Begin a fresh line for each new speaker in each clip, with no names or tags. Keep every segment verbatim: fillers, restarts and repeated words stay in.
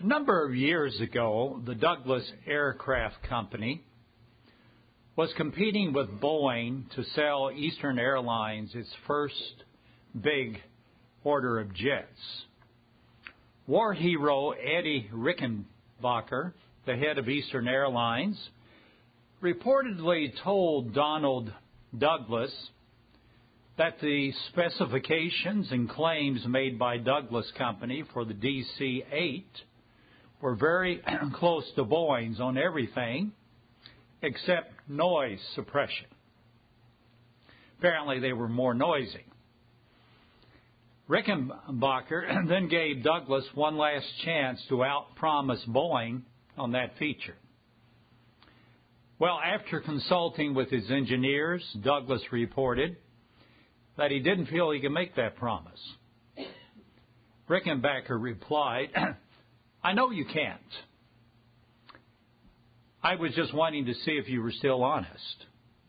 A number of years ago, the Douglas Aircraft Company was competing with Boeing to sell Eastern Airlines its first big order of jets. War hero Eddie Rickenbacker, the head of Eastern Airlines, reportedly told Donald Douglas that the specifications and claims made by Douglas Company for the D C eight were very close to Boeing's on everything except noise suppression. Apparently they were more noisy. Rickenbacker then gave Douglas one last chance to outpromise Boeing on that feature. Well, after consulting with his engineers, Douglas reported that he didn't feel he could make that promise. Rickenbacker replied, "I know you can't. I was just wanting to see if you were still honest."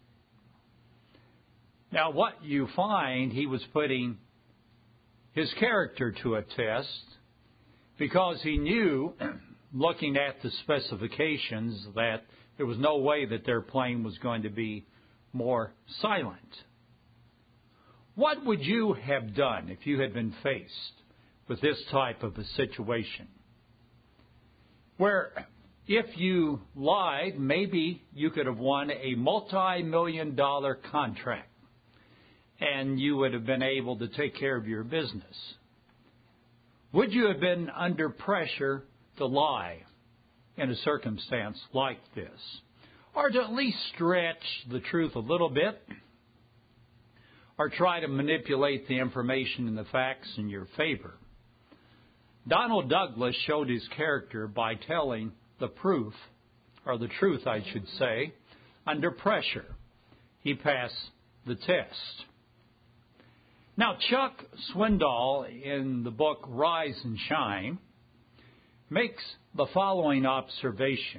Now, what you find, he was putting his character to a test because he knew, looking at the specifications, that there was no way that their plane was going to be more silent. What would you have done if you had been faced with this type of a situation? Where if you lied, maybe you could have won a multi-million dollar contract and you would have been able to take care of your business. Would you have been under pressure to lie in a circumstance like this? Or to at least stretch the truth a little bit? Or try to manipulate the information and the facts in your favor? Donald Douglas showed his character by telling the proof, or the truth, I should say, under pressure. He passed the test. Now, Chuck Swindoll, in the book Rise and Shine, makes the following observation.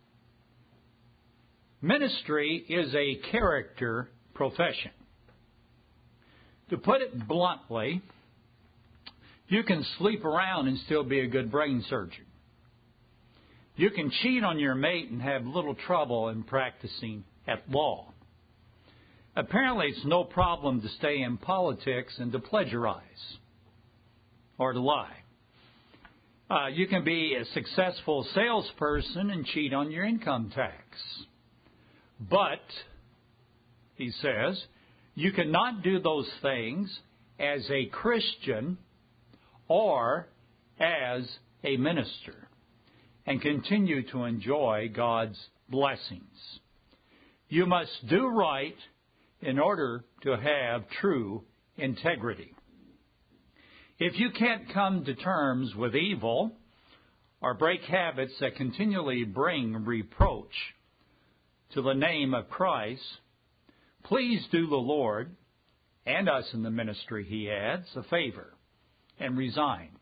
Ministry is a character profession. To put it bluntly, you can sleep around and still be a good brain surgeon. You can cheat on your mate and have little trouble in practicing at law. Apparently, it's no problem to stay in politics and to plagiarize or to lie. Uh, you can be a successful salesperson and cheat on your income tax. But, he says, you cannot do those things as a Christian or as a minister and continue to enjoy God's blessings. You must do right in order to have true integrity. If you can't come to terms with evil or break habits that continually bring reproach to the name of Christ, please do the Lord and us in the ministry, he adds, a favor and resign.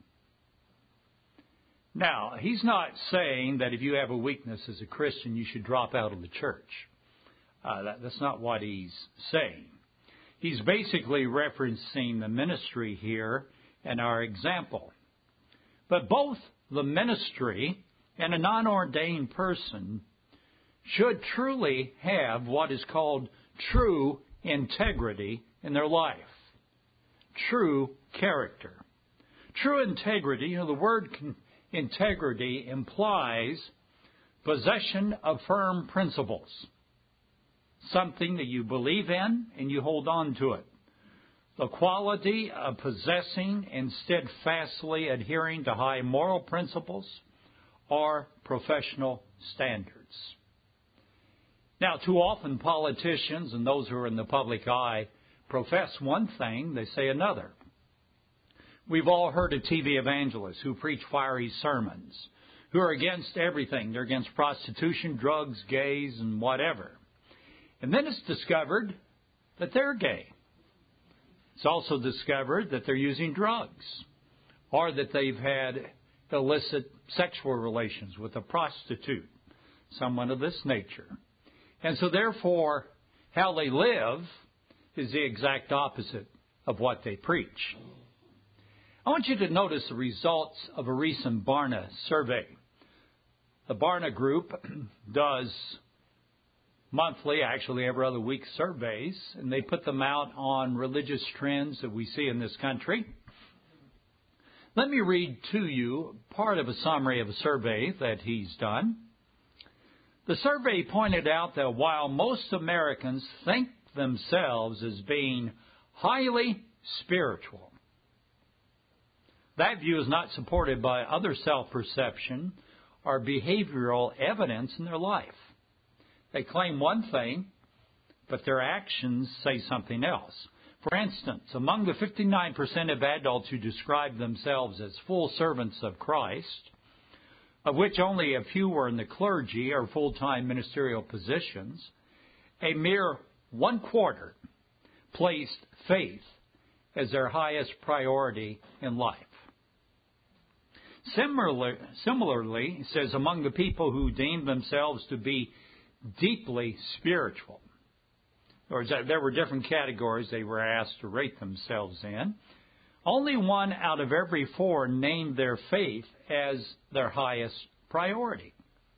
Now, he's not saying that if you have a weakness as a Christian, you should drop out of the church. Uh, that, that's not what he's saying. He's basically referencing the ministry here and our example. But both the ministry and a non-ordained person should truly have what is called true integrity in their life. True character. True integrity, you know, the word integrity implies possession of firm principles. Something that you believe in and you hold on to it. The quality of possessing and steadfastly adhering to high moral principles or professional standards. Now, too often politicians and those who are in the public eye profess one thing, they say another. We've all heard of T V evangelists who preach fiery sermons, who are against everything. They're against prostitution, drugs, gays, and whatever. And then it's discovered that they're gay. It's also discovered that they're using drugs or that they've had illicit sexual relations with a prostitute, someone of this nature. And so therefore, how they live is the exact opposite of what they preach. I want you to notice the results of a recent Barna survey. The Barna Group does monthly, actually every other week, surveys, and they put them out on religious trends that we see in this country. Let me read to you part of a summary of a survey that he's done. The survey pointed out that while most Americans think themselves as being highly spiritual, that view is not supported by other self-perception or behavioral evidence in their life. They claim one thing, but their actions say something else. For instance, among the fifty-nine percent of adults who describe themselves as full servants of Christ, of which only a few were in the clergy or full-time ministerial positions, a mere one quarter placed faith as their highest priority in life. Similarly, similarly, it says among the people who deem themselves to be deeply spiritual, or there were different categories they were asked to rate themselves in, only one out of every four named their faith as their highest priority.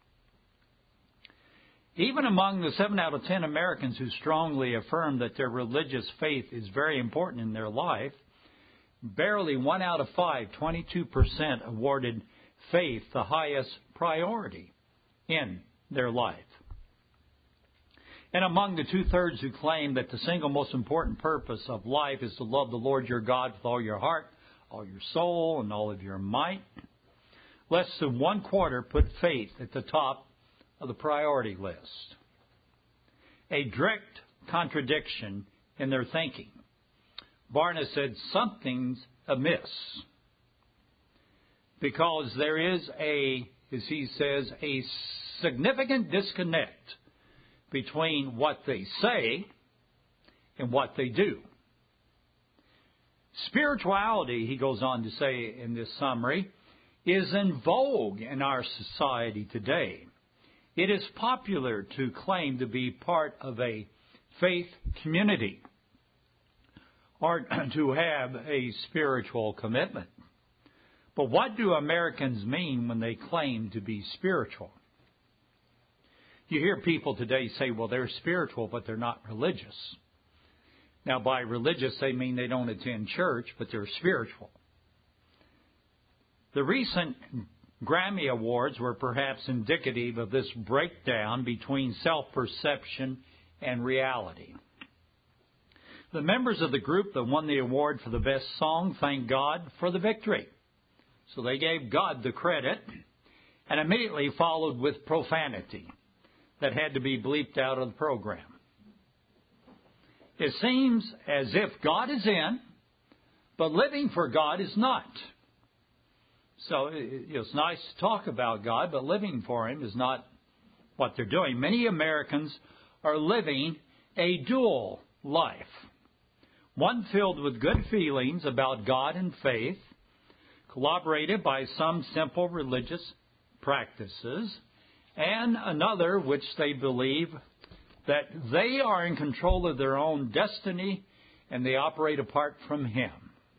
Even among the seven out of ten Americans who strongly affirm that their religious faith is very important in their life, barely one out of five, twenty-two percent, awarded faith the highest priority in their life. And among the two-thirds who claim that the single most important purpose of life is to love the Lord your God with all your heart, all your soul, and all of your might, less than one quarter put faith at the top of the priority list. A direct contradiction in their thinking. Barna said something's amiss because there is a, as he says, a significant disconnect between what they say and what they do. Spirituality, he goes on to say in this summary, is in vogue in our society today. It is popular to claim to be part of a faith community or to have a spiritual commitment. But what do Americans mean when they claim to be spiritual? You hear people today say, well, they're spiritual, but they're not religious. Now, by religious, they mean they don't attend church, but they're spiritual. The recent Grammy Awards were perhaps indicative of this breakdown between self-perception and reality. The members of the group that won the award for the best song thanked God for the victory. So they gave God the credit and immediately followed with profanity that had to be bleeped out of the program. It seems as if God is in, but living for God is not. So it's nice to talk about God, but living for Him is not what they're doing. Many Americans are living a dual life. One filled with good feelings about God and faith, corroborated by some simple religious practices, and another which they believe that they are in control of their own destiny and they operate apart from Him.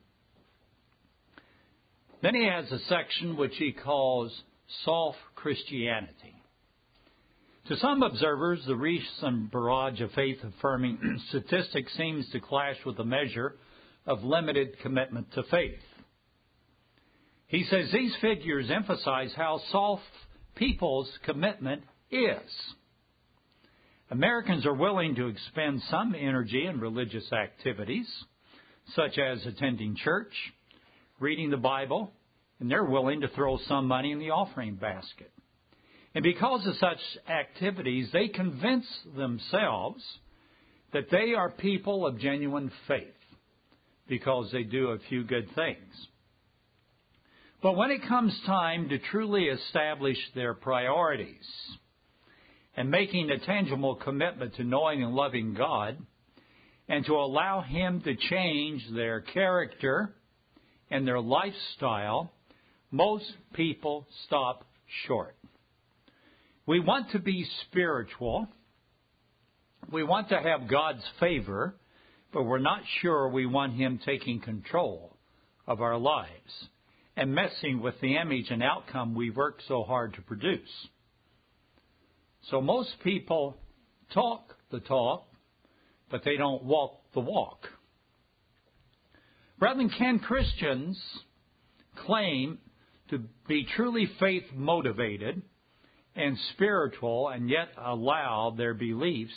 Then he has a section which he calls soft Christianity. To some observers, the recent barrage of faith-affirming statistics seems to clash with the measure of limited commitment to faith. He says these figures emphasize how soft people's commitment is. Americans are willing to expend some energy in religious activities, such as attending church, reading the Bible, and they're willing to throw some money in the offering basket. And because of such activities, they convince themselves that they are people of genuine faith because they do a few good things. But when it comes time to truly establish their priorities and making a tangible commitment to knowing and loving God and to allow Him to change their character and their lifestyle, most people stop short. We want to be spiritual. We want to have God's favor, but we're not sure we want Him taking control of our lives and messing with the image and outcome we work so hard to produce. So most people talk the talk, but they don't walk the walk. Brethren, can Christians claim to be truly faith-motivated and spiritual and yet allow their beliefs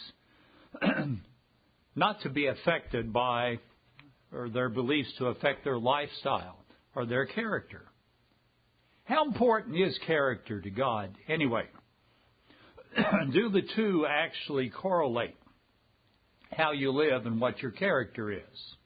not to be affected by, or their beliefs to affect their lifestyle or their character? How important is character to God anyway? Do the two actually correlate? How you live and what your character is.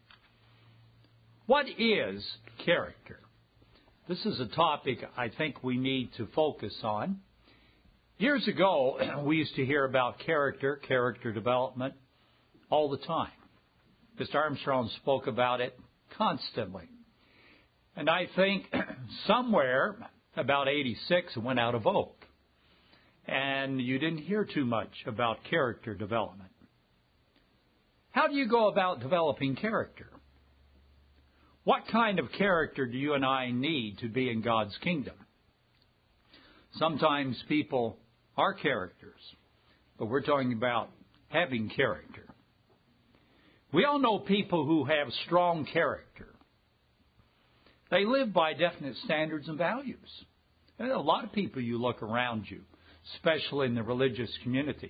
What is character? This is a topic I think we need to focus on. Years ago, we used to hear about character, character development, all the time. Mister Armstrong spoke about it constantly. And I think somewhere about eighty-six it went out of vogue. And you didn't hear too much about character development. How do you go about developing character? What kind of character do you and I need to be in God's kingdom? Sometimes people are characters, but we're talking about having character. We all know people who have strong character. They live by definite standards and values. There are a lot of people you look around you, especially in the religious community.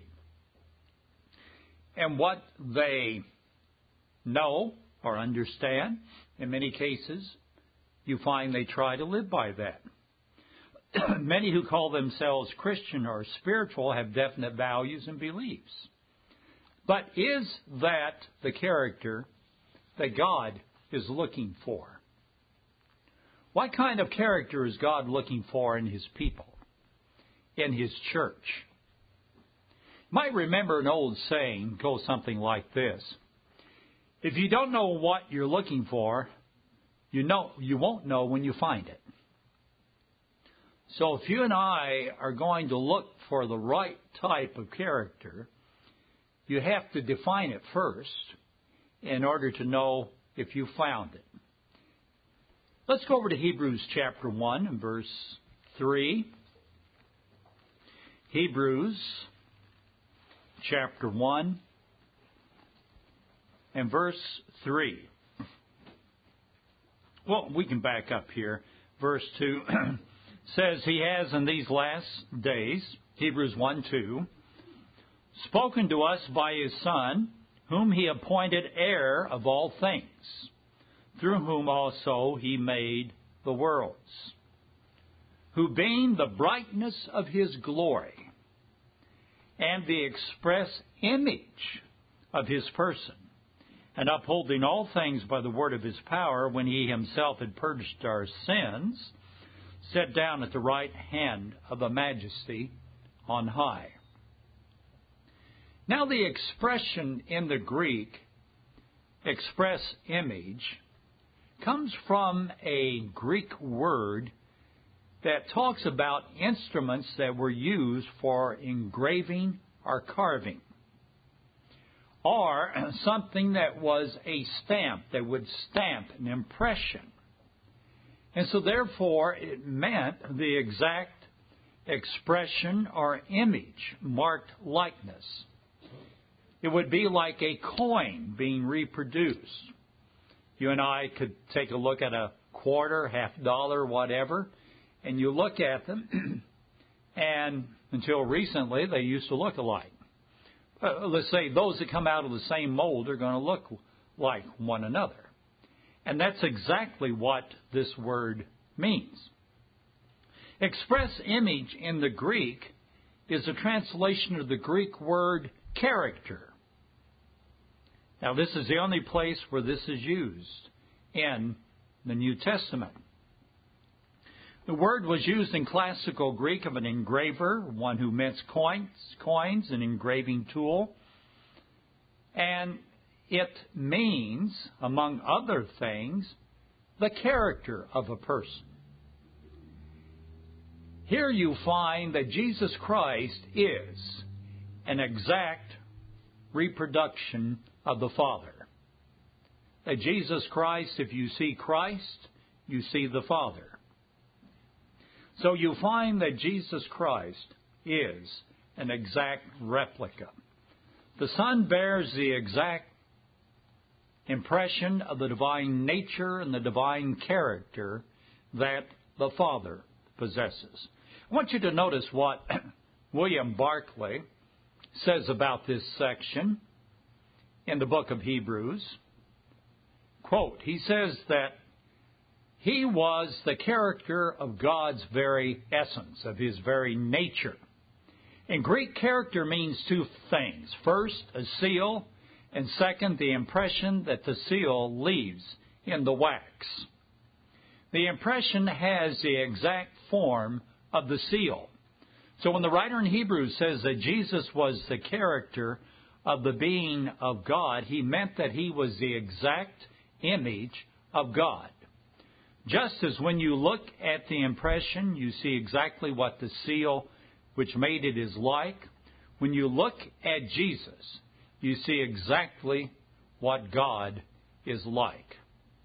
And what they know or understand, in many cases, you find they try to live by that. Many who call themselves Christian or spiritual have definite values and beliefs. But is that the character that God is looking for? What kind of character is God looking for in His people, in His church? You might remember an old saying goes something like this. If you don't know what you're looking for, you know you won't know when you find it. So if you and I are going to look for the right type of character, you have to define it first in order to know if you found it. Let's go over to Hebrews chapter one and verse three. Hebrews chapter one and verse three. Well, we can back up here. Verse two says, He has in these last days, Hebrews one two, spoken to us by His Son, whom He appointed heir of all things, through whom also He made the worlds, who being the brightness of His glory and the express image of His person, and upholding all things by the word of His power, when He Himself had purged our sins, sat down at the right hand of the Majesty on high. Now the expression in the Greek, express image, comes from a Greek word that talks about instruments that were used for engraving or carving, or something that was a stamp that would stamp an impression. And so therefore it meant the exact expression or image, marked likeness. It would be like a coin being reproduced. You and I could take a look at a quarter, half dollar, whatever, and you look at them, and until recently they used to look alike. Uh, let's say those that come out of the same mold are going to look like one another. And that's exactly what this word means. Express image in the Greek is a translation of the Greek word character. Now, this is the only place where this is used in the New Testament. The word was used in classical Greek of an engraver, one who mints coins, coins, an engraving tool. And it means, among other things, the character of a person. Here you find that Jesus Christ is an exact reproduction of the Father. That Jesus Christ, if you see Christ, you see the Father. So you find that Jesus Christ is an exact replica. The Son bears the exact impression of the divine nature and the divine character that the Father possesses. I want you to notice what William Barclay says about this section in the book of Hebrews. Quote, he says that he was the character of God's very essence, of His very nature. In Greek, character means two things. First, a seal, and second, the impression that the seal leaves in the wax. The impression has the exact form of the seal. So when the writer in Hebrews says that Jesus was the character of the being of God, he meant that He was the exact image of God. Just as when you look at the impression, you see exactly what the seal which made it is like. When you look at Jesus, you see exactly what God is like.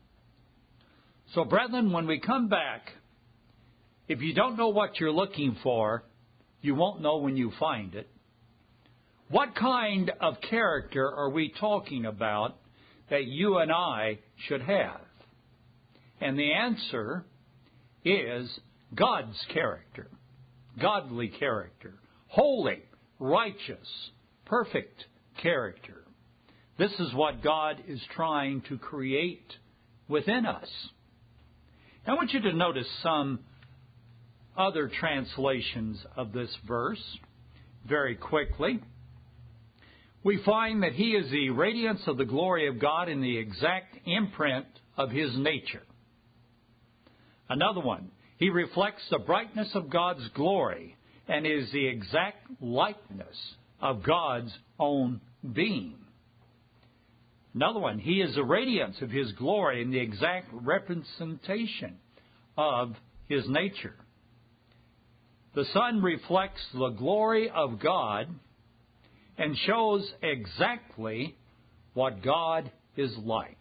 So, brethren, when we come back, if you don't know what you're looking for, you won't know when you find it. What kind of character are we talking about that you and I should have? And the answer is God's character, godly character, holy, righteous, perfect character. This is what God is trying to create within us. I want you to notice some other translations of this verse very quickly. We find that He is the radiance of the glory of God in the exact imprint of His nature. Another one, He reflects the brightness of God's glory and is the exact likeness of God's own being. Another one, He is the radiance of His glory and the exact representation of His nature. The Son reflects the glory of God and shows exactly what God is like.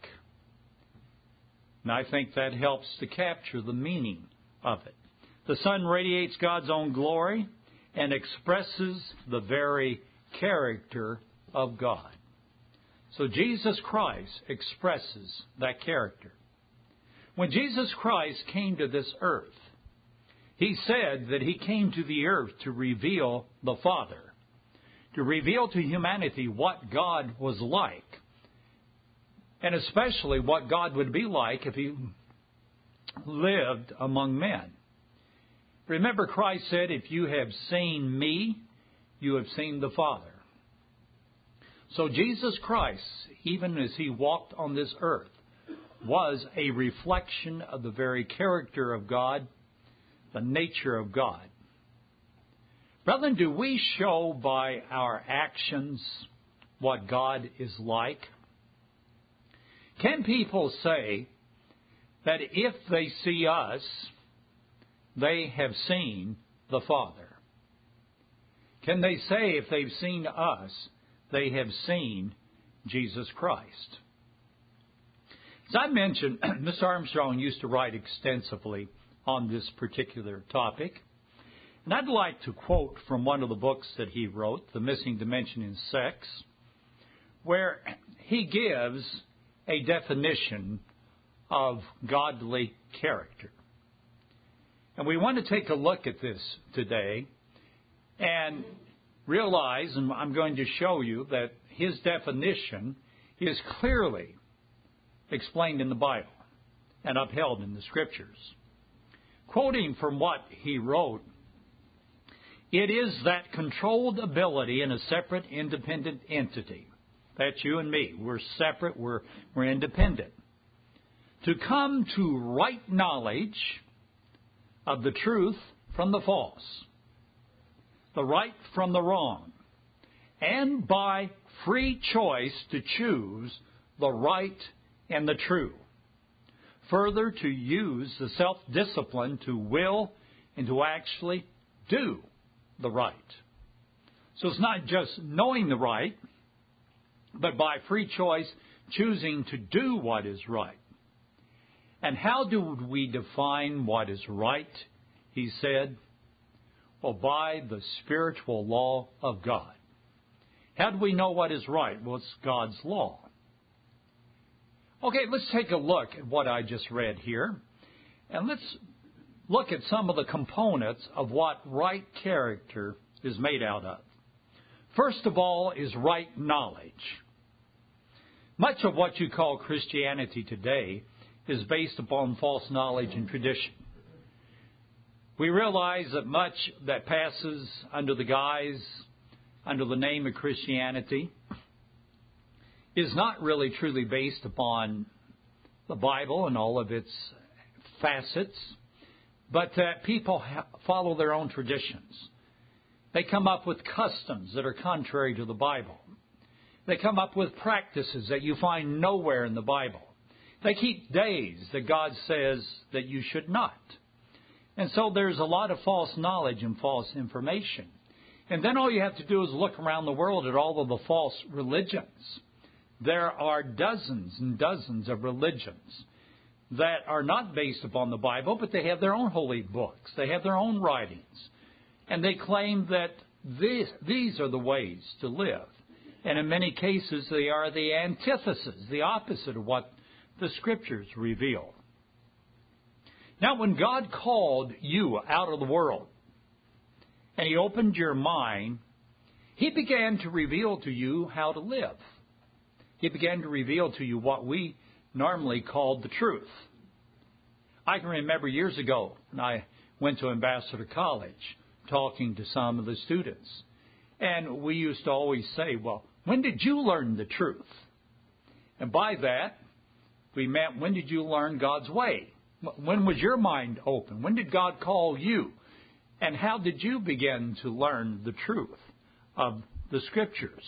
And I think that helps to capture the meaning of it. The Son radiates God's own glory and expresses the very character of God. So Jesus Christ expresses that character. When Jesus Christ came to this earth, He said that He came to the earth to reveal the Father, to reveal to humanity what God was like, and especially what God would be like if He lived among men. Remember, Christ said, if you have seen me, you have seen the Father. So Jesus Christ, even as He walked on this earth, was a reflection of the very character of God, the nature of God. Brethren, do we show by our actions what God is like? Can people say that if they see us, they have seen the Father? Can they say if they've seen us, they have seen Jesus Christ? As I mentioned, Mister Armstrong used to write extensively on this particular topic. And I'd like to quote from one of the books that he wrote, The Missing Dimension in Sex, where he gives a definition of godly character. And we want to take a look at this today and realize, and I'm going to show you, that his definition is clearly explained in the Bible and upheld in the Scriptures. Quoting from what he wrote, it is that controlled ability in a separate, independent entity. That's you and me. We're separate. We're, we're independent. To come to right knowledge of the truth from the false, the right from the wrong, and by free choice to choose the right and the true. Further, to use the self-discipline to will and to actually do the right. So it's not just knowing the right, but by free choice choosing to do what is right. And how do we define what is right? He said, well, by the spiritual law of God. How do we know what is right? Well, it's God's law. Okay, let's take a look at what I just read here. And let's look at some of the components of what right character is made out of. First of all is right knowledge. Much of what you call Christianity today is based upon false knowledge and tradition. We realize that much that passes under the guise, under the name of Christianity, is not really truly based upon the Bible and all of its facets, but that people follow their own traditions. They come up with customs that are contrary to the Bible. They come up with practices that you find nowhere in the Bible. They keep days that God says that you should not. And so there's a lot of false knowledge and false information. And then all you have to do is look around the world at all of the false religions. There are dozens and dozens of religions that are not based upon the Bible, but they have their own holy books. They have their own writings. And they claim that these, these are the ways to live. And in many cases, they are the antithesis, the opposite of what the Scriptures reveal. Now, when God called you out of the world, and He opened your mind, He began to reveal to you how to live. He began to reveal to you what we normally called the truth. I can remember years ago when I went to Ambassador College talking to some of the students. And we used to always say, well, when did you learn the truth? And by that, we meant, when did you learn God's way? When was your mind open? When did God call you? And how did you begin to learn the truth of the Scriptures?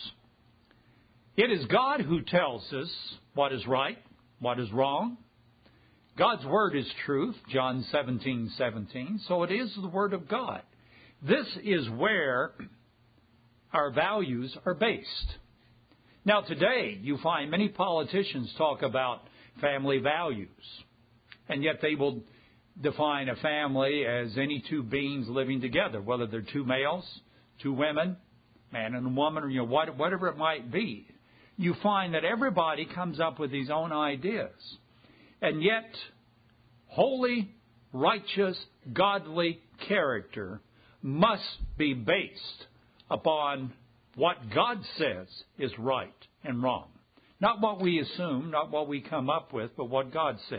It is God who tells us what is right, what is wrong. God's Word is truth, John seventeen seventeen, so it is the Word of God. This is where our values are based. Now today, you find many politicians talk about family values, and yet they will define a family as any two beings living together, whether they're two males, two women, man and a woman, or you know, whatever it might be. You find that everybody comes up with his own ideas. And yet, holy, righteous, godly character must be based upon what God says is right and wrong. Not what we assume, not what we come up with, but what God says.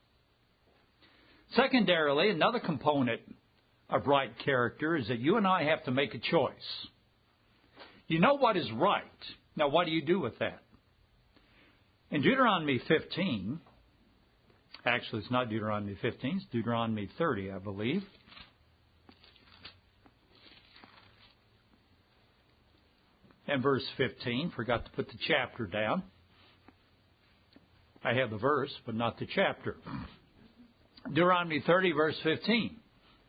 Secondarily, another component of right character is that you and I have to make a choice. You know what is right. Now, what do you do with that? In Deuteronomy fifteen, actually it's not Deuteronomy fifteen, it's Deuteronomy thirty, I believe. And verse fifteen, forgot to put the chapter down. I have the verse, but not the chapter. Deuteronomy thirty, verse fifteen.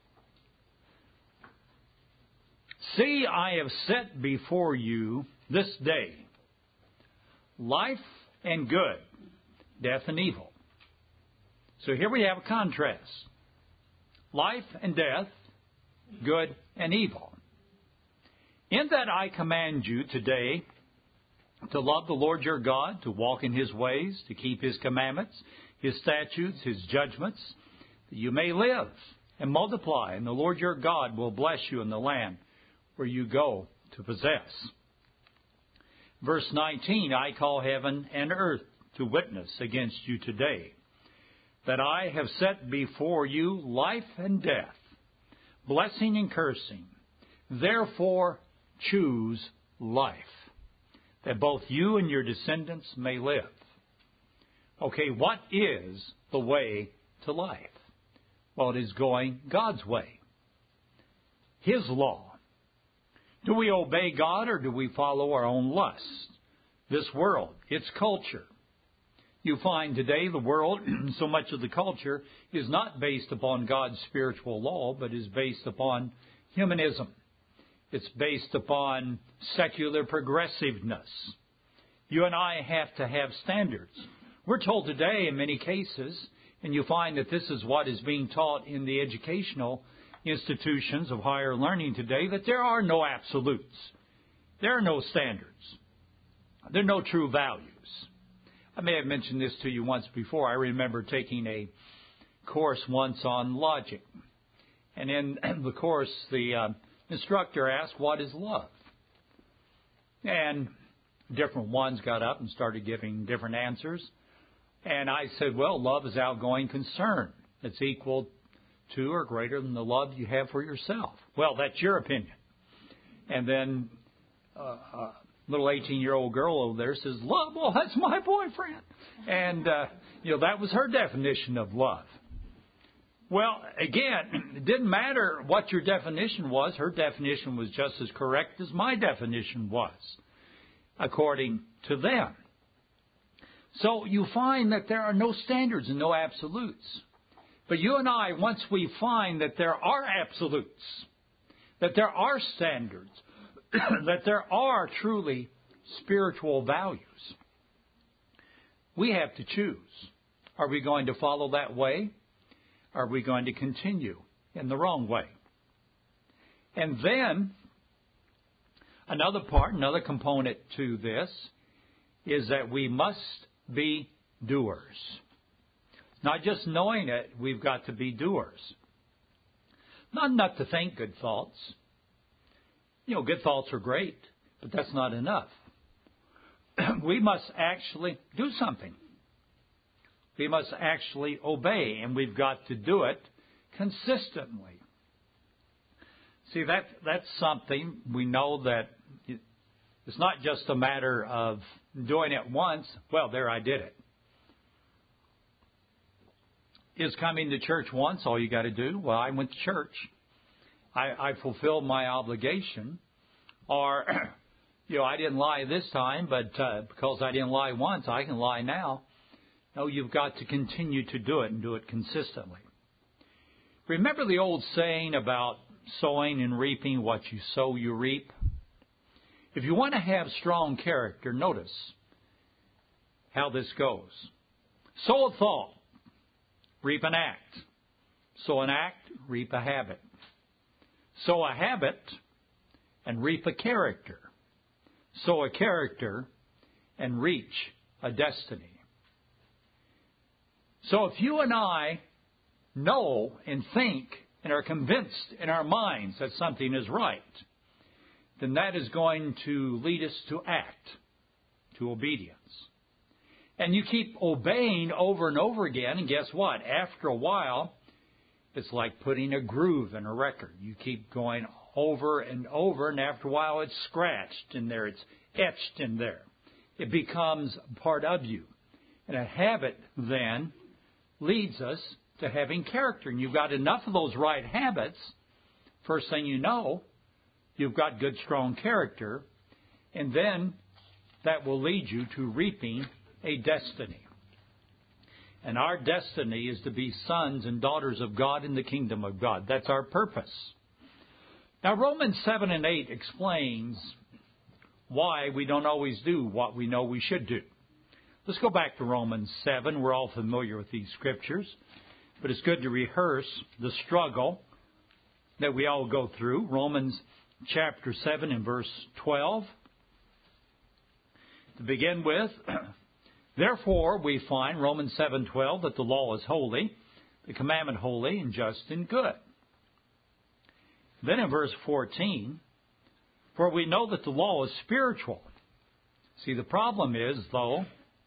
See, I have set before you this day life and good, death and evil. So here we have a contrast. Life and death, good and evil. In that I command you today to love the Lord your God, to walk in His ways, to keep His commandments, His statutes, His judgments, that you may live and multiply, and the Lord your God will bless you in the land where you go to possess. Verse nineteen, I call heaven and earth to witness against you today, that I have set before you life and death, blessing and cursing. Therefore, choose life, that both you and your descendants may live. Okay, what is the way to life? Well, it is going God's way, His law. Do we obey God or do we follow our own lust? This world, its culture. You find today the world, so much of the culture, is not based upon God's spiritual law, but is based upon humanism. It's based upon secular progressiveness. You and I have to have standards. We're told today, in many cases, And you find that this is what is being taught in the educational institutions of higher learning today, that there are no absolutes. There are no standards. There are no true values. I may have mentioned this to you once before. I remember taking a course once on logic. And in the course, the uh, instructor asked, what is love? And different ones got up and started giving different answers. And I said, well, love is outgoing concern. It's equal to or greater than the love you have for yourself. Well, that's your opinion. And then uh, a little eighteen-year-old girl over there says, love, well, that's my boyfriend. And, uh, you know, that was her definition of love. Well, again, it didn't matter what your definition was. Her definition was just as correct as my definition was, according to them. So you find that there are no standards and no absolutes. But you and I, once we find that there are absolutes, that there are standards, that there are truly spiritual values, we have to choose. Are we going to follow that way? Are we going to continue in the wrong way? And then, another part, another component to this, is that we must be doers. Not just knowing it, we've got to be doers. Not enough to think good thoughts. You know, good thoughts are great, but that's not enough. We must actually do something. We must actually obey, and we've got to do it consistently. See, that that's something we know that it's not just a matter of doing it once. Well, there, I did it. Is coming to church once all you got to do? Well, I went to church. I, I fulfilled my obligation. Or, you know, I didn't lie this time, but uh, because I didn't lie once, I can lie now. No, you've got to continue to do it and do it consistently. Remember the old saying about sowing and reaping, what you sow, you reap? If you want to have strong character, notice how this goes. Sow a thought, reap an act. Sow an act, reap a habit. Sow a habit, and reap a character. Sow a character, and reach a destiny. So if you and I know and think and are convinced in our minds that something is right, then that is going to lead us to act, to obedience. And you keep obeying over and over again, and guess what? After a while, it's like putting a groove in a record. You keep going over and over, and after a while it's scratched in there, it's etched in there. It becomes part of you. And a habit then leads us to having character. And you've got enough of those right habits, first thing you know, you've got good, strong character, and then that will lead you to reaping a destiny. And our destiny is to be sons and daughters of God in the kingdom of God. That's our purpose. Now, Romans seven and eight explains why we don't always do what we know we should do. Let's go back to Romans seven. We're all familiar with these scriptures, but it's good to rehearse the struggle that we all go through. Romans chapter seven and verse twelve. To begin with, therefore we find, Romans seven twelve, that the law is holy, the commandment holy and just and good. Then in verse fourteen, for we know that the law is spiritual. See, the problem is, though,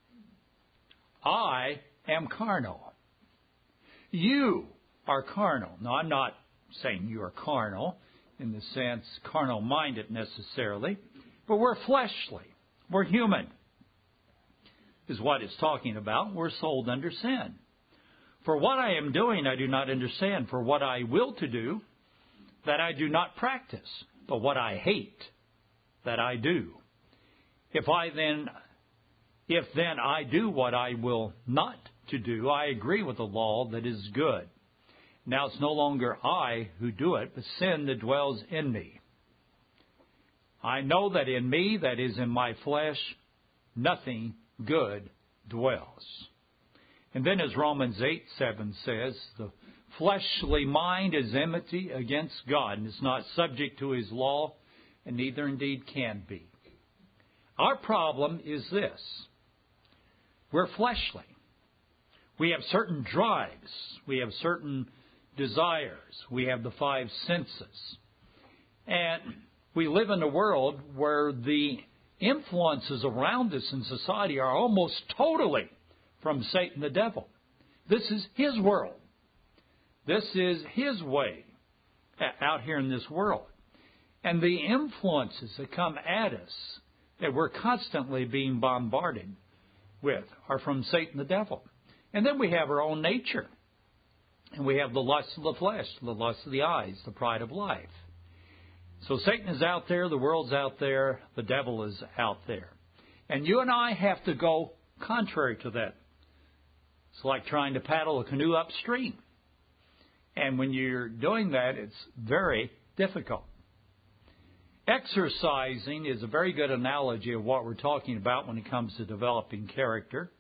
I am carnal. You are carnal. Now, I'm not saying you are carnal in the sense carnal-minded necessarily, but we're fleshly. We're human, is what it's talking about. We're sold under sin. For what I am doing, I do not understand. For what I will to do, that I do not practice. But what I hate, that I do. If I then, if then I do what I will not to do, I agree with the law that is good. Now it's no longer I who do it, but sin that dwells in me. I know that in me, that is in my flesh, nothing good dwells. And then as Romans eight seven says, the fleshly mind is enmity against God and is not subject to His law, and neither indeed can be. Our problem is this. We're fleshly. We have certain drives. We have certain desires. We have the five senses. And we live in a world where the influences around us in society are almost totally from Satan the devil. This is his world. This is his way out here in this world. And the influences that come at us that we're constantly being bombarded with are from Satan the devil. And then we have our own nature. And we have the lust of the flesh, the lust of the eyes, the pride of life. So Satan is out there, the world's out there, the devil is out there. And you and I have to go contrary to that. It's like trying to paddle a canoe upstream. And when you're doing that, it's very difficult. Exercising is a very good analogy of what we're talking about when it comes to developing character.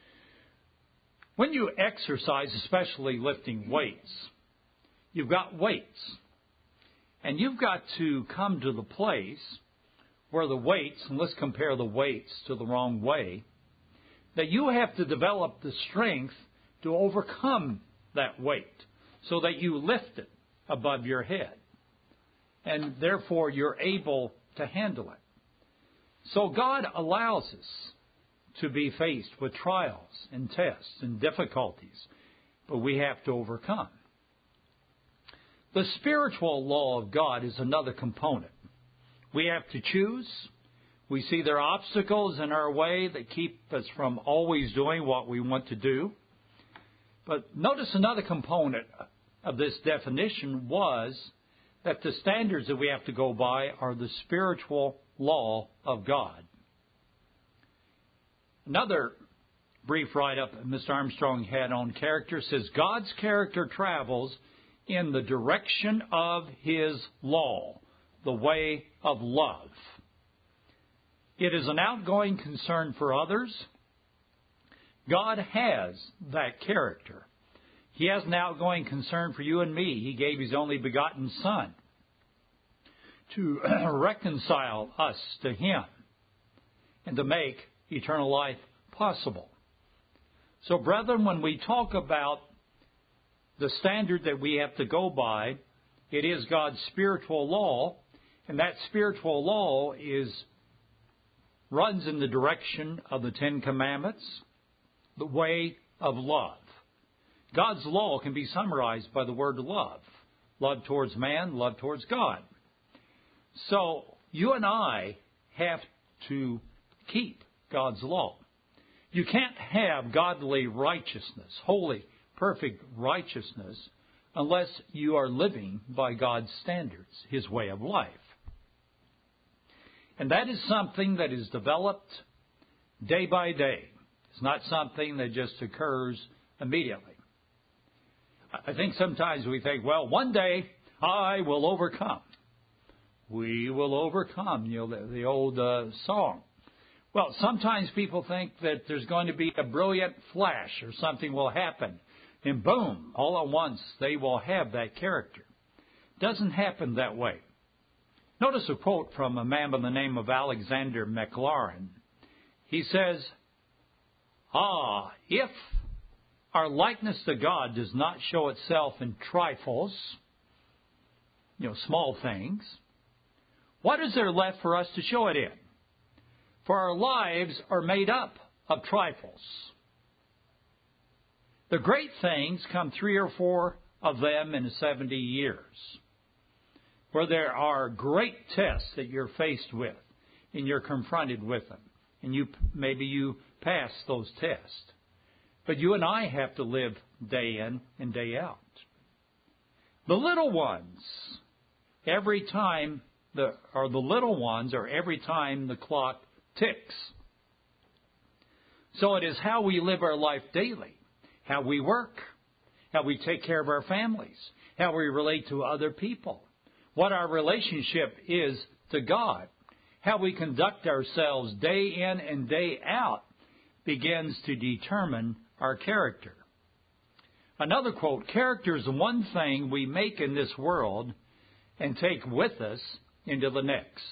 When you exercise, especially lifting weights, you've got weights. And you've got to come to the place where the weights, and let's compare the weights to the wrong way, that you have to develop the strength to overcome that weight so that you lift it above your head. And therefore you're able to handle it. So God allows us to be faced with trials and tests and difficulties, but we have to overcome. The spiritual law of God is another component. We have to choose. We see there are obstacles in our way that keep us from always doing what we want to do. But notice another component of this definition was that the standards that we have to go by are the spiritual law of God. Another brief write-up Mister Armstrong had on character says, God's character travels in the direction of His law, the way of love. It is an outgoing concern for others. God has that character. He has an outgoing concern for you and me. He gave His only begotten Son to reconcile us to Him and to make eternal life possible. So, brethren, when we talk about the standard that we have to go by, it is God's spiritual law, and that spiritual law is runs in the direction of the Ten Commandments, the way of love. God's law can be summarized by the word love. Love towards man, love towards God. So, you and I have to keep God's law. You can't have godly righteousness, holy, perfect righteousness, unless you are living by God's standards, His way of life. And that is something that is developed day by day. It's not something that just occurs immediately. I think sometimes we think, well, one day I will overcome. We will overcome, you know, the, the old uh, song. Well, sometimes people think that there's going to be a brilliant flash or something will happen. And boom, all at once they will have that character. Doesn't happen that way. Notice a quote from a man by the name of Alexander Maclaren. He says, Ah, if our likeness to God does not show itself in trifles, you know, small things, what is there left for us to show it in? For our lives are made up of trifles. The great things come three or four of them in seventy years, where there are great tests that you're faced with, and you're confronted with them, and you maybe you pass those tests. But you and I have to live day in and day out. The little ones, every time the or the little ones are every time the clock ticks. So it is how we live our life daily, how we work, how we take care of our families, how we relate to other people, what our relationship is to God, how we conduct ourselves day in and day out begins to determine our character. Another quote, character is the one thing we make in this world and take with us into the next.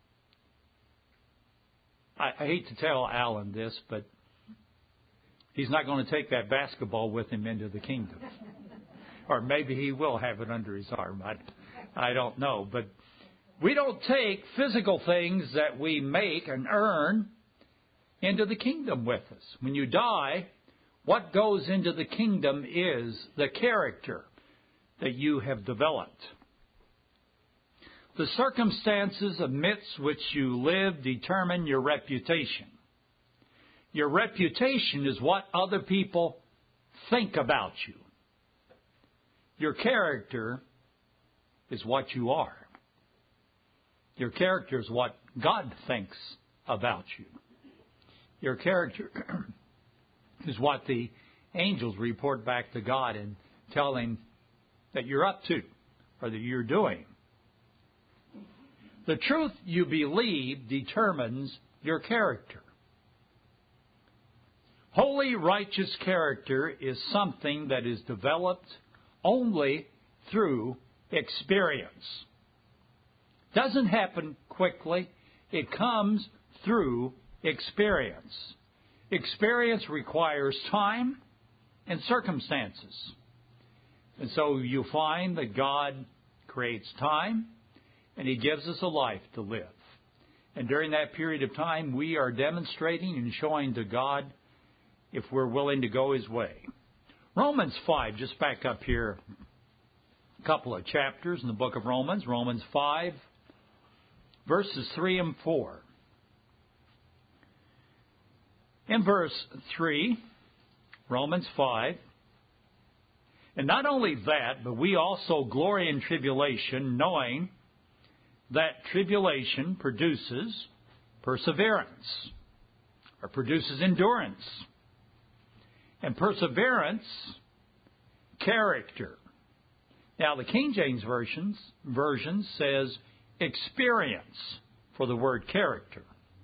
I, I hate to tell Alan this, but he's not going to take that basketball with him into the kingdom. Or maybe he will have it under his arm. I, I don't know. But we don't take physical things that we make and earn into the kingdom with us. When you die, what goes into the kingdom is the character that you have developed. The circumstances amidst which you live determine your reputation. Your reputation is what other people think about you. Your character is what you are. Your character is what God thinks about you. Your character is what the angels report back to God and tell Him that you're up to or that you're doing. The truth you believe determines your character. Holy, righteous character is something that is developed only through experience. Doesn't happen quickly. It comes through experience. Experience requires time and circumstances. And so you find that God creates time and He gives us a life to live. And during that period of time, we are demonstrating and showing to God if we're willing to go His way. Romans five, just back up here a couple of chapters in the book of Romans. Romans five, verses three and four. In verse three, Romans five, and not only that, but we also glory in tribulation, knowing that tribulation produces perseverance, or produces endurance. And perseverance, character. Now, the King James versions, version says experience for the word character.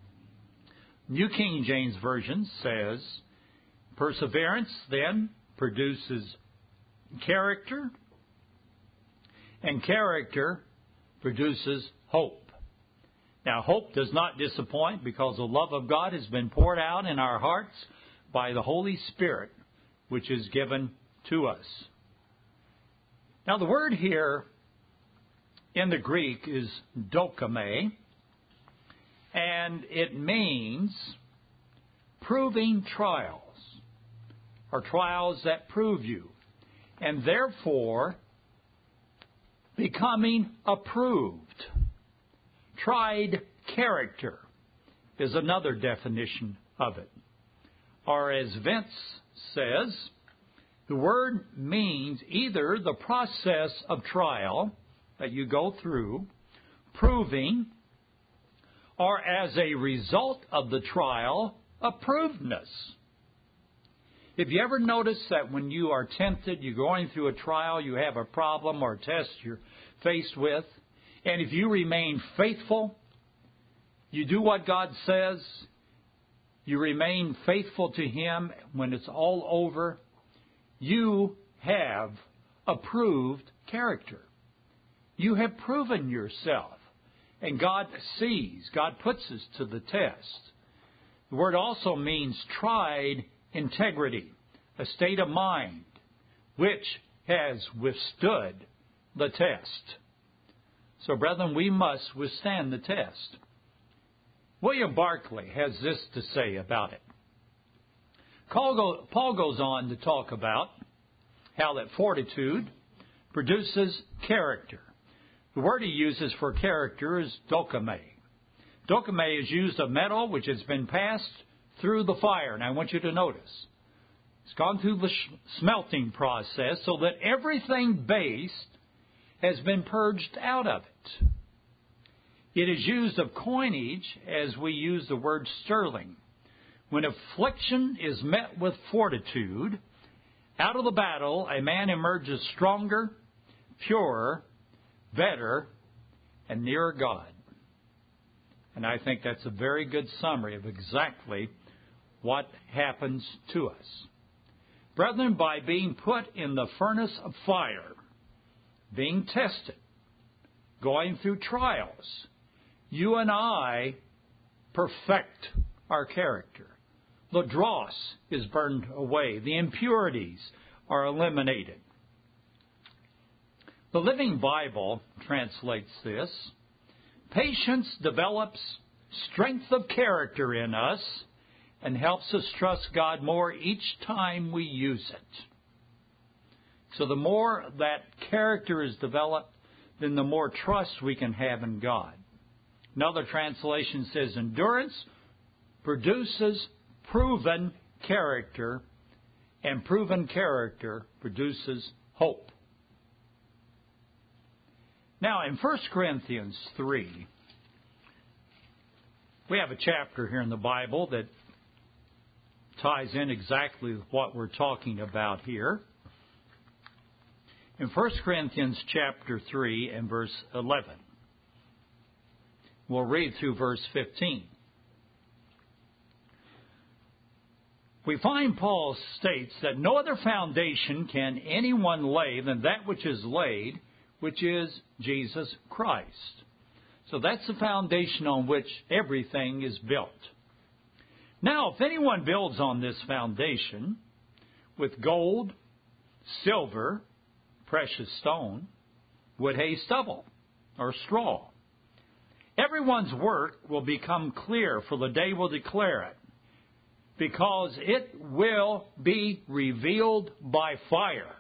New King James Version says perseverance then produces character, and character produces hope. Now, hope does not disappoint because the love of God has been poured out in our hearts by the Holy Spirit, which is given to us. Now, the word here in the Greek is dokame, and it means proving trials, or trials that prove you, and therefore becoming approved. Tried character is another definition of it. Or as Vince says, the word means either the process of trial that you go through, proving, or as a result of the trial, approvedness. Have you ever noticed that when you are tempted, you're going through a trial, you have a problem or a test you're faced with, and if you remain faithful, you do what God says, you remain faithful to Him when it's all over, you have approved character. You have proven yourself. And God sees, God puts us to the test. The word also means tried integrity, a state of mind which has withstood the test. So, brethren, we must withstand the test. William Barclay has this to say about it. Paul goes on to talk about how that fortitude produces character. The word he uses for character is dokame. Dokame is used of metal which has been passed through the fire. And I want you to notice, it's gone through the smelting process so that everything based has been purged out of it. It is used of coinage as we use the word sterling. When affliction is met with fortitude, out of the battle a man emerges stronger, purer, better, and nearer God. And I think that's a very good summary of exactly what happens to us. Brethren, by being put in the furnace of fire, being tested, going through trials, you and I perfect our character. The dross is burned away. The impurities are eliminated. The Living Bible translates this: patience develops strength of character in us and helps us trust God more each time we use it. So the more that character is developed, then the more trust we can have in God. Another translation says, endurance produces proven character, and proven character produces hope. Now, in First Corinthians three, we have a chapter here in the Bible that ties in exactly with what we're talking about here. In First Corinthians chapter three and verse eleven, we'll read through verse fifteen. We find Paul states that no other foundation can anyone lay than that which is laid, which is Jesus Christ. So that's the foundation on which everything is built. Now, if anyone builds on this foundation with gold, silver, precious stone, wood, hay, stubble, or straw, everyone's work will become clear, for the day will declare it, because it will be revealed by fire.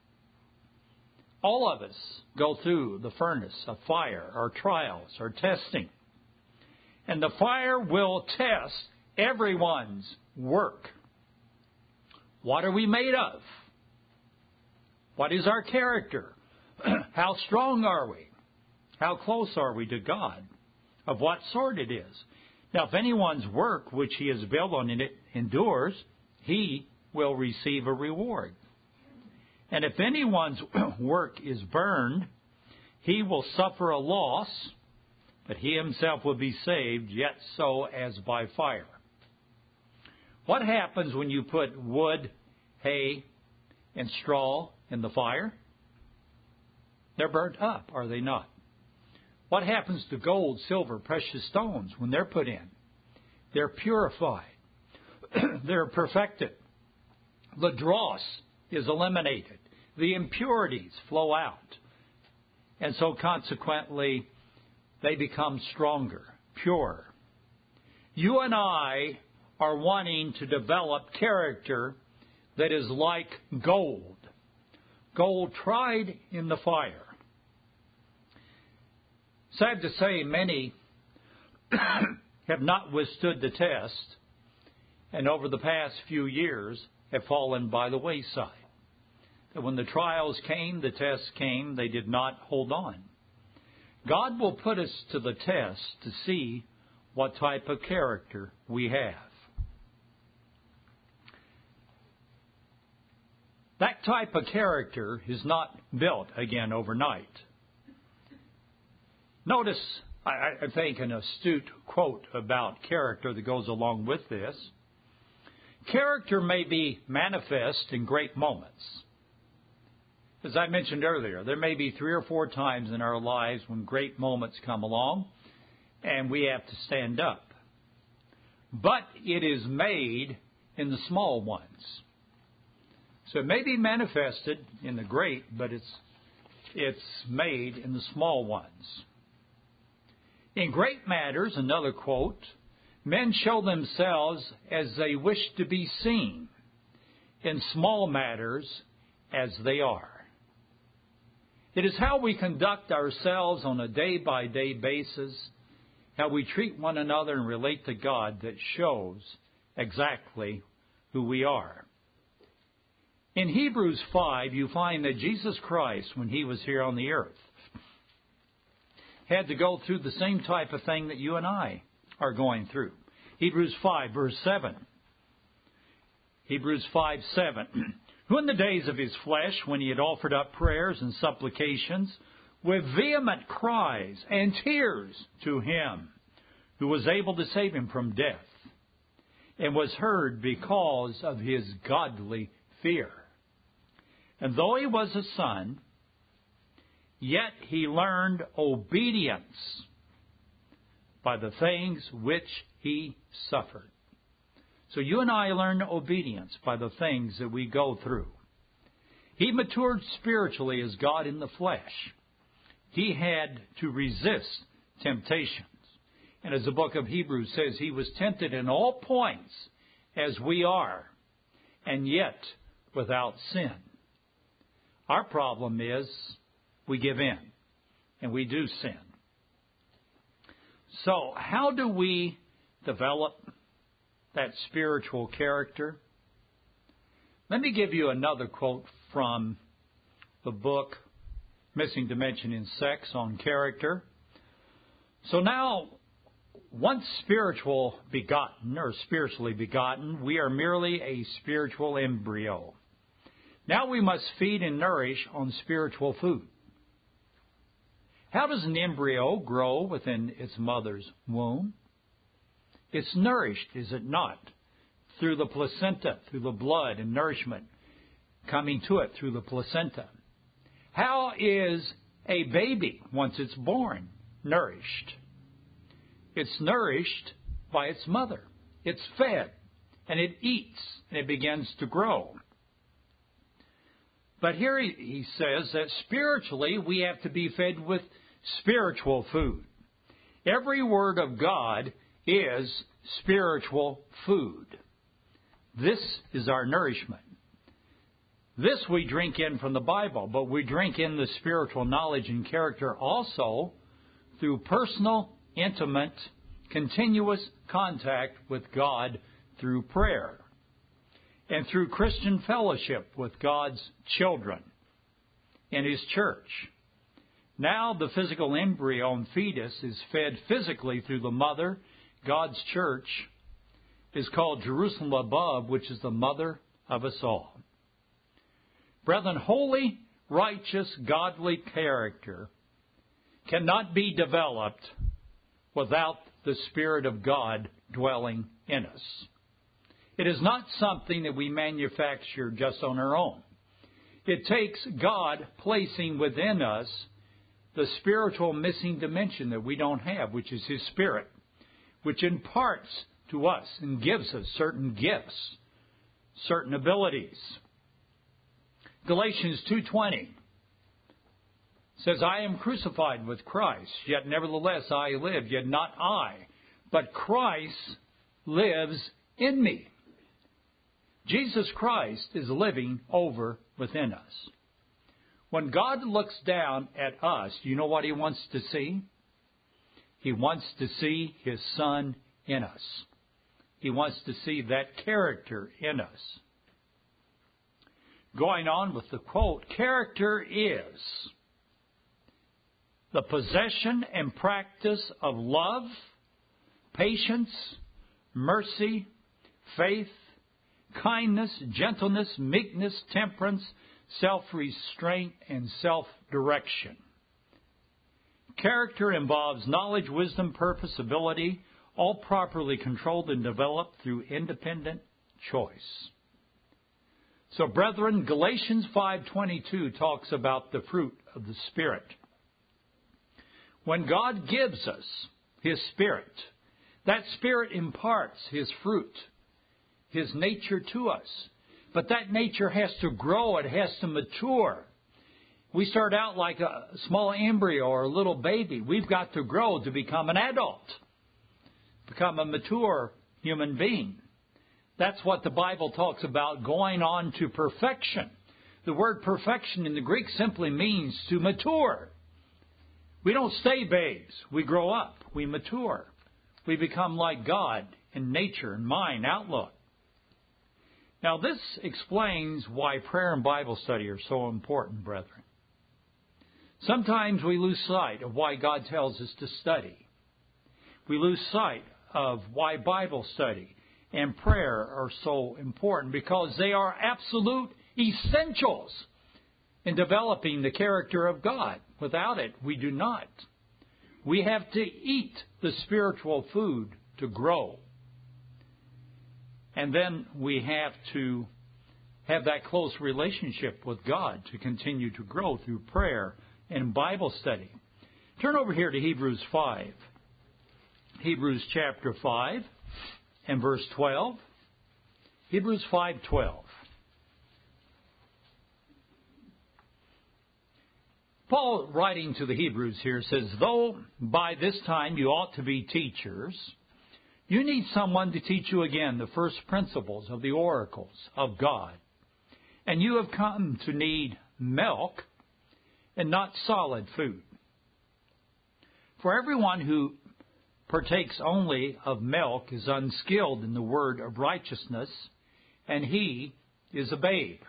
All of us go through the furnace of fire, or trials, or testing. And the fire will test everyone's work. What are we made of? What is our character? How strong are we? How close are we to God? Of what sort it is? Now, if anyone's work which he has built on it endures, he will receive a reward. And if anyone's work is burned, he will suffer a loss, but he himself will be saved, yet so as by fire. What happens when you put wood, hay, and straw in the fire? They're burnt up, are they not? What happens to gold, silver, precious stones when they're put in? They're purified. They're perfected. The dross is eliminated. The impurities flow out. And so consequently, they become stronger, purer. You and I are wanting to develop character that is like gold. Gold tried in the fire. Sad to say, many have not withstood the test, and over the past few years have fallen by the wayside. That when the trials came, the tests came, they did not hold on. God will put us to the test to see what type of character we have. That type of character is not built again overnight. Notice, I, I think, an astute quote about character that goes along with this. Character may be manifest in great moments. As I mentioned earlier, there may be three or four times in our lives when great moments come along and we have to stand up. But it is made in the small ones. So it may be manifested in the great, but it's it's made in the small ones. In great matters, another quote, men show themselves as they wish to be seen. In small matters, as they are. It is how we conduct ourselves on a day-by-day basis, how we treat one another and relate to God, that shows exactly who we are. In Hebrews five, you find that Jesus Christ, when he was here on the earth, had to go through the same type of thing that you and I are going through. Hebrews five, verse seven. Hebrews five, seven. Who in the days of his flesh, when he had offered up prayers and supplications, with vehement cries and tears to him, who was able to save him from death, and was heard because of his godly fear. And though he was a son, yet he learned obedience by the things which he suffered. So you and I learn obedience by the things that we go through. He matured spiritually as God in the flesh. He had to resist temptations. And as the book of Hebrews says, he was tempted in all points as we are, and yet without sin. Our problem is we give in, and we do sin. So how do we develop that spiritual character? Let me give you another quote from the book Missing Dimension in Sex on Character. So now, once spiritual begotten or spiritually begotten, we are merely a spiritual embryo. Now we must feed and nourish on spiritual food. How does an embryo grow within its mother's womb? It's nourished, is it not? Through the placenta, through the blood and nourishment coming to it through the placenta. How is a baby, once it's born, nourished? It's nourished by its mother. It's fed, and it eats, and it begins to grow. But here he, he says that spiritually we have to be fed with spiritual food. Every word of God is spiritual food. This is our nourishment. This we drink in from the Bible, but we drink in the spiritual knowledge and character also through personal, intimate, continuous contact with God through prayer and through Christian fellowship with God's children in His church. Now the physical embryo and fetus is fed physically through the mother. God's church is called Jerusalem above, which is the mother of us all. Brethren, holy, righteous, godly character cannot be developed without the Spirit of God dwelling in us. It is not something that we manufacture just on our own. It takes God placing within us the spiritual missing dimension that we don't have, which is His Spirit, which imparts to us and gives us certain gifts, certain abilities. Galatians two twenty says, I am crucified with Christ, yet nevertheless I live, yet not I, but Christ lives in me. Jesus Christ is living over within us. When God looks down at us, do you know what He wants to see? He wants to see His Son in us. He wants to see that character in us. Going on with the quote, character is the possession and practice of love, patience, mercy, faith, kindness, gentleness, meekness, temperance, self-restraint, and self-direction. Character involves knowledge, wisdom, purpose, ability, all properly controlled and developed through independent choice. So, brethren, Galatians five twenty-two talks about the fruit of the Spirit. When God gives us His Spirit, that Spirit imparts His fruit, His nature to us. But that nature has to grow. It has to mature. We start out like a small embryo or a little baby. We've got to grow to become an adult, become a mature human being. That's what the Bible talks about, going on to perfection. The word perfection in the Greek simply means to mature. We don't stay babes. We grow up. We mature. We become like God in nature and mind, outlook. Now, this explains why prayer and Bible study are so important, brethren. Sometimes we lose sight of why God tells us to study. We lose sight of why Bible study and prayer are so important, because they are absolute essentials in developing the character of God. Without it, we do not. We have to eat the spiritual food to grow. And then we have to have that close relationship with God to continue to grow through prayer and Bible study. Turn over here to Hebrews five. Hebrews chapter five and verse twelve. Hebrews five twelve. Paul, writing to the Hebrews here, says, though by this time you ought to be teachers, you need someone to teach you again the first principles of the oracles of God. And you have come to need milk and not solid food. For everyone who partakes only of milk is unskilled in the word of righteousness, and he is a babe.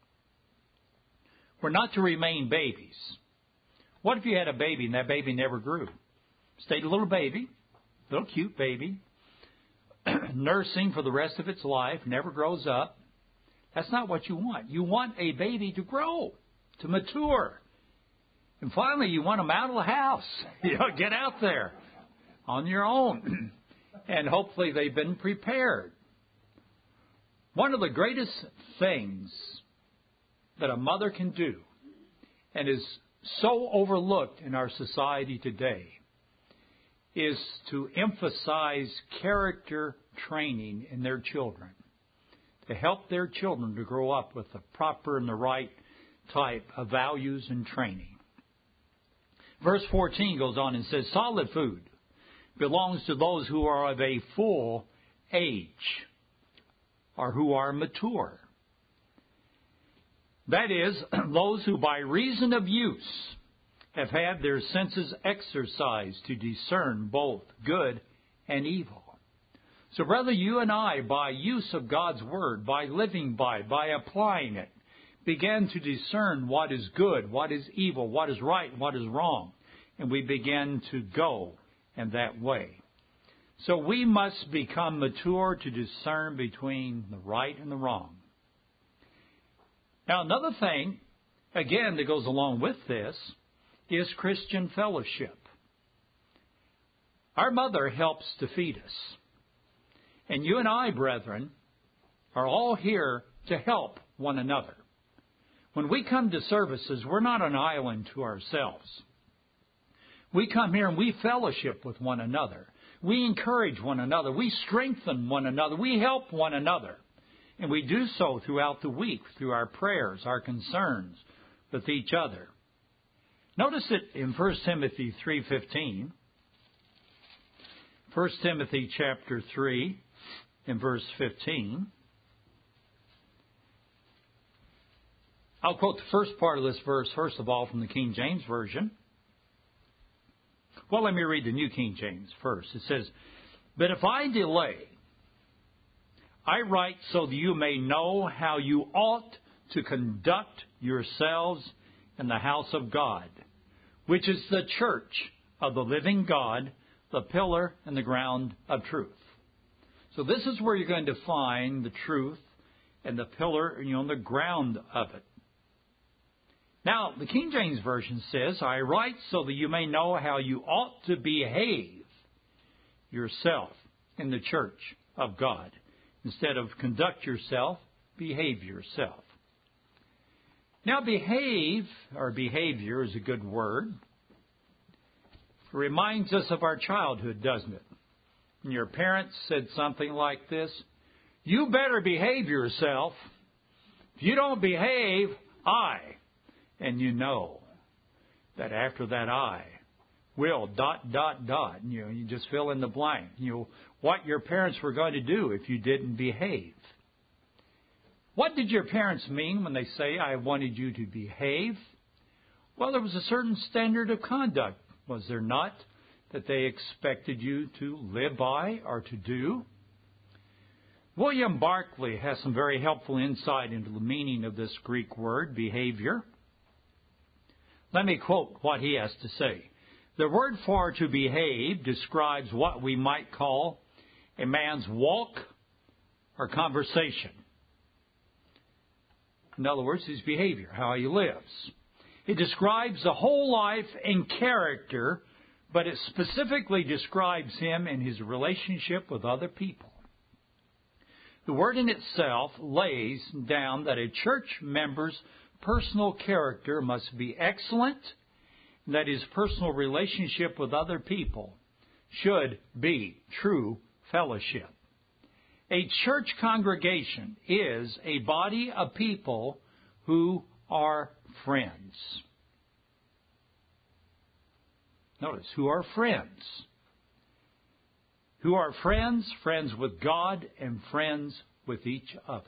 We're not to remain babies. What if you had a baby and that baby never grew? Stayed a little baby, little cute baby, nursing for the rest of its life, never grows up. That's not what you want. You want a baby to grow, to mature. And finally, you want them out of the house. You know, get out there on your own. And hopefully they've been prepared. One of the greatest things that a mother can do, and is so overlooked in our society today, is to emphasize character training in their children, to help their children to grow up with the proper and the right type of values and training. Verse fourteen goes on and says, solid food belongs to those who are of a full age, or who are mature. That is, those who by reason of use have had their senses exercised to discern both good and evil. So, brother, you and I, by use of God's Word, by living by it, by applying it, began to discern what is good, what is evil, what is right, what is wrong. And we began to go in that way. So we must become mature to discern between the right and the wrong. Now, another thing, again, that goes along with this is Christian fellowship. Our mother helps to feed us. And you and I, brethren, are all here to help one another. When we come to services, we're not an island to ourselves. We come here and we fellowship with one another. We encourage one another. We strengthen one another. We help one another. And we do so throughout the week, through our prayers, our concerns with each other. Notice it in First Timothy three fifteen. First Timothy chapter three and verse fifteen. I'll quote the first part of this verse, first of all, from the King James Version. Well, let me read the New King James first. It says, but if I delay, I write so that you may know how you ought to conduct yourselves in the house of God, which is the church of the living God, the pillar and the ground of truth. So this is where you're going to find the truth and the pillar, you know, the ground of it. Now, the King James Version says, I write so that you may know how you ought to behave yourself in the church of God. Instead of conduct yourself, behave yourself. Now, behave, or behavior is a good word. It reminds us of our childhood, doesn't it? And your parents said something like this, you better behave yourself. If you don't behave, I. And you know that after that I will dot, dot, dot. You know, you just fill in the blank. You know, what your parents were going to do if you didn't behave. What did your parents mean when they say, I wanted you to behave? Well, there was a certain standard of conduct, was there not, that they expected you to live by or to do? William Barclay has some very helpful insight into the meaning of this Greek word, behavior. Let me quote what he has to say. The word for to behave describes what we might call a man's walk or conversation. In other words, his behavior, how he lives. It describes the whole life and character, but it specifically describes him in his relationship with other people. The word in itself lays down that a church member's personal character must be excellent, and that his personal relationship with other people should be true fellowship. A church congregation is a body of people who are friends. Notice, who are friends. Who are friends, friends with God and friends with each other.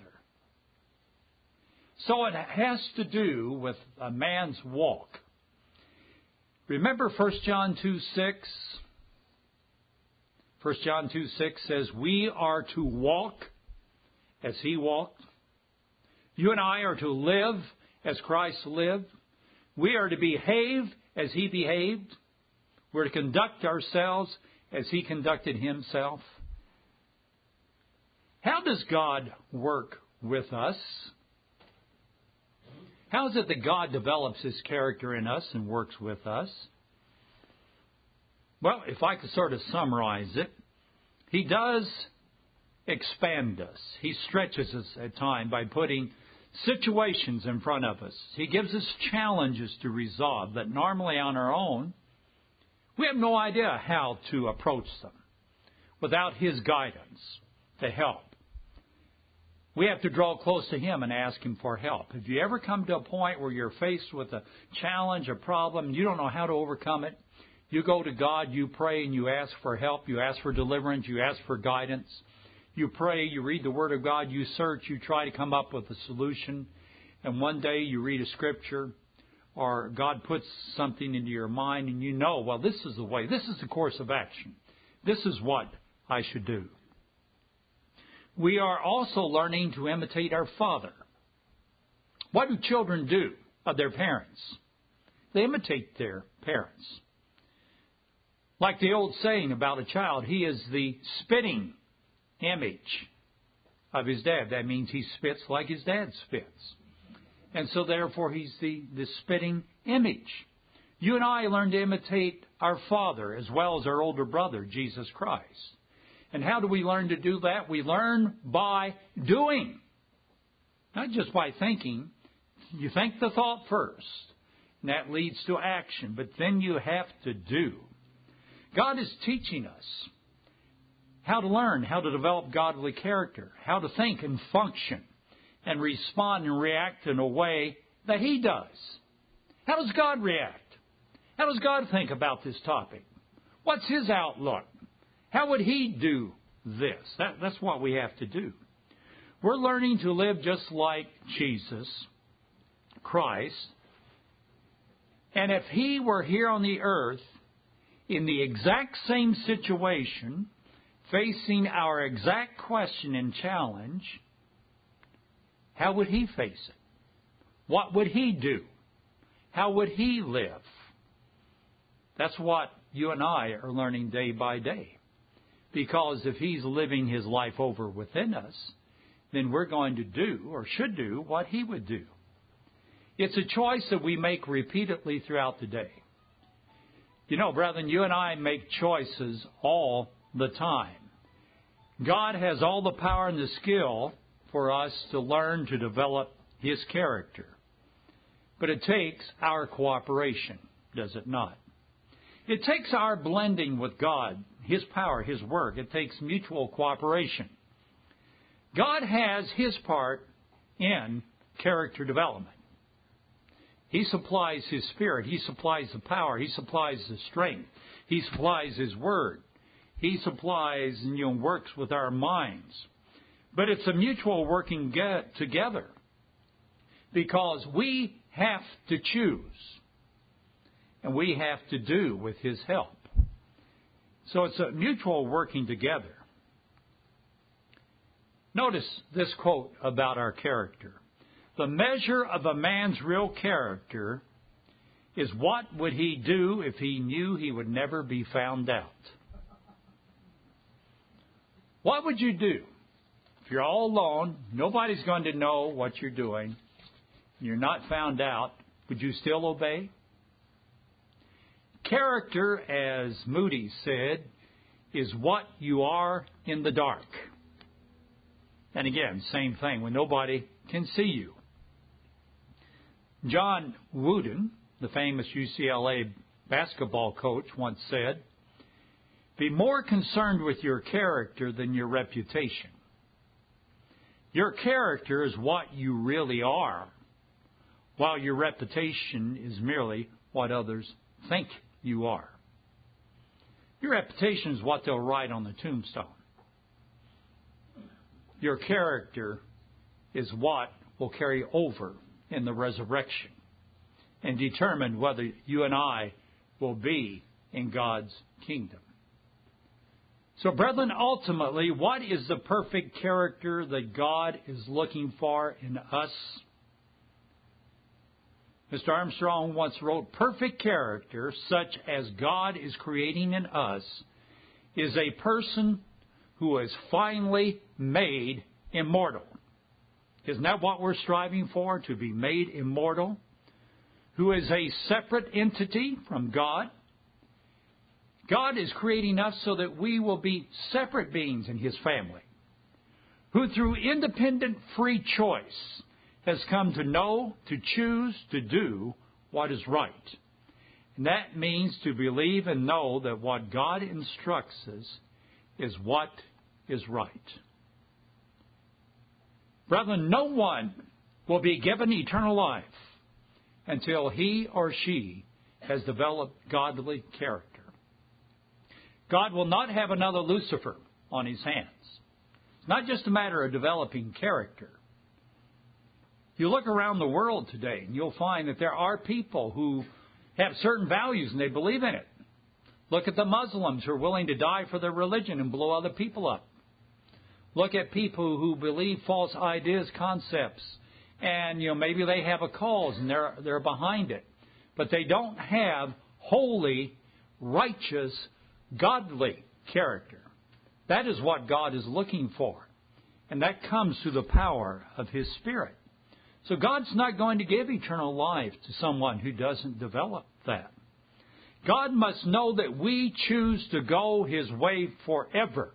So it has to do with a man's walk. Remember First John two six? First John two six says, we are to walk as He walked. You and I are to live as Christ lived. We are to behave as He behaved. We're to conduct ourselves as He conducted Himself. How does God work with us? How is it that God develops His character in us and works with us? Well, if I could sort of summarize it, He does expand us. He stretches us at times by putting situations in front of us. He gives us challenges to resolve that normally on our own, we have no idea how to approach them without His guidance to help. We have to draw close to Him and ask Him for help. Have you ever come to a point where you're faced with a challenge, a problem, and you don't know how to overcome it? You go to God, you pray, and you ask for help. You ask for deliverance. You ask for guidance. You pray, you read the Word of God, you search, you try to come up with a solution. And one day you read a scripture, or God puts something into your mind, and you know, well, this is the way. This is the course of action. This is what I should do. We are also learning to imitate our Father. What do children do of their parents? They imitate their parents. Like the old saying about a child, he is the spitting image of his dad. That means he spits like his dad spits. And so therefore he's the, the spitting image. You and I learn to imitate our Father as well as our older brother, Jesus Christ. And how do we learn to do that? We learn by doing. Not just by thinking. You think the thought first. And that leads to action. But then you have to do. God is teaching us how to learn, how to develop godly character, how to think and function and respond and react in a way that He does. How does God react? How does God think about this topic? What's His outlook? How would He do this? That, that's what we have to do. We're learning to live just like Jesus Christ. And if He were here on the earth in the exact same situation, facing our exact question and challenge, how would He face it? What would He do? How would He live? That's what you and I are learning day by day. Because if He's living His life over within us, then we're going to do, or should do, what He would do. It's a choice that we make repeatedly throughout the day. You know, brethren, you and I make choices all the time. God has all the power and the skill for us to learn to develop His character. But it takes our cooperation, does it not? It takes our blending with God, His power, His work. It takes mutual cooperation. God has His part in character development. He supplies His Spirit. He supplies the power. He supplies the strength. He supplies His Word. He supplies and you know, works with our minds. But it's a mutual working get together because we have to choose and we have to do with His help. So it's a mutual working together. Notice this quote about our character. The measure of a man's real character is what would he do if he knew he would never be found out. What would you do? If you're all alone, nobody's going to know what you're doing, you're not found out, would you still obey? Character, as Moody said, is what you are in the dark. And again, same thing, when nobody can see you. John Wooden, the famous U C L A basketball coach, once said, "Be more concerned with your character than your reputation." Your character is what you really are, while your reputation is merely what others think you are. Your reputation is what they'll write on the tombstone. Your character is what will carry over in the resurrection and determine whether you and I will be in God's kingdom. So, brethren, ultimately, what is the perfect character that God is looking for in us? Mister Armstrong once wrote, "Perfect character, such as God is creating in us, is a person who is finally made immortal." Isn't that what we're striving for, to be made immortal? Who is a separate entity from God. God is creating us so that we will be separate beings in His family, who through independent free choice has come to know, to choose, to do what is right. And that means to believe and know that what God instructs us is what is right. Brethren, no one will be given eternal life until he or she has developed godly character. God will not have another Lucifer on His hands. It's not just a matter of developing character. You look around the world today and you'll find that there are people who have certain values and they believe in it. Look at the Muslims who are willing to die for their religion and blow other people up. Look at people who believe false ideas, concepts, and you know maybe they have a cause and they're they're behind it, but they don't have holy, righteous, godly character. That is what God is looking for, and that comes through the power of His Spirit. So God's not going to give eternal life to someone who doesn't develop that. God must know that we choose to go His way forever.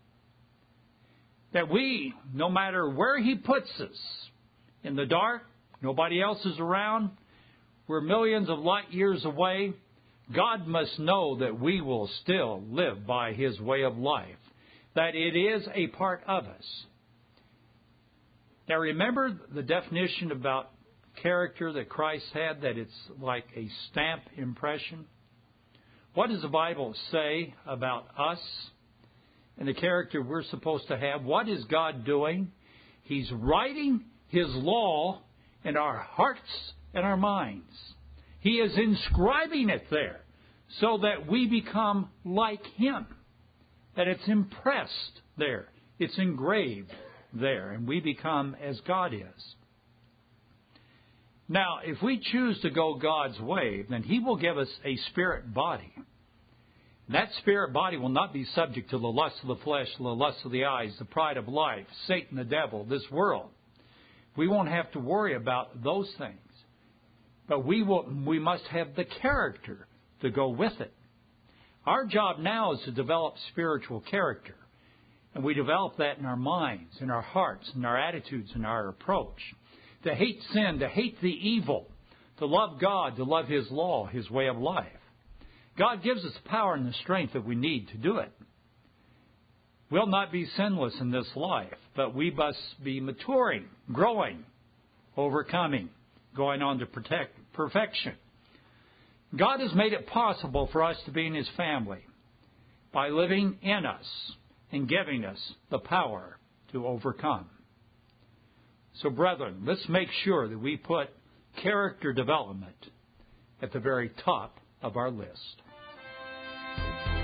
That we, no matter where He puts us, in the dark, nobody else is around, we're millions of light years away, God must know that we will still live by His way of life, that it is a part of us. Now remember the definition about character that Christ had, that it's like a stamp impression? What does the Bible say about us and the character we're supposed to have? What is God doing? He's writing His law in our hearts and our minds. He is inscribing it there so that we become like Him, that it's impressed there, it's engraved there, and we become as God is. Now, if we choose to go God's way, then He will give us a spirit body. That spirit body will not be subject to the lust of the flesh, the lust of the eyes, the pride of life, Satan, the devil, this world. We won't have to worry about those things. But we will, we must have the character to go with it. Our job now is to develop spiritual character. And we develop that in our minds, in our hearts, in our attitudes, in our approach. To hate sin, to hate the evil, to love God, to love His law, His way of life. God gives us the power and the strength that we need to do it. We'll not be sinless in this life, but we must be maturing, growing, overcoming, going on to protect, perfection. God has made it possible for us to be in His family by living in us and giving us the power to overcome. So, brethren, let's make sure that we put character development at the very top of our list.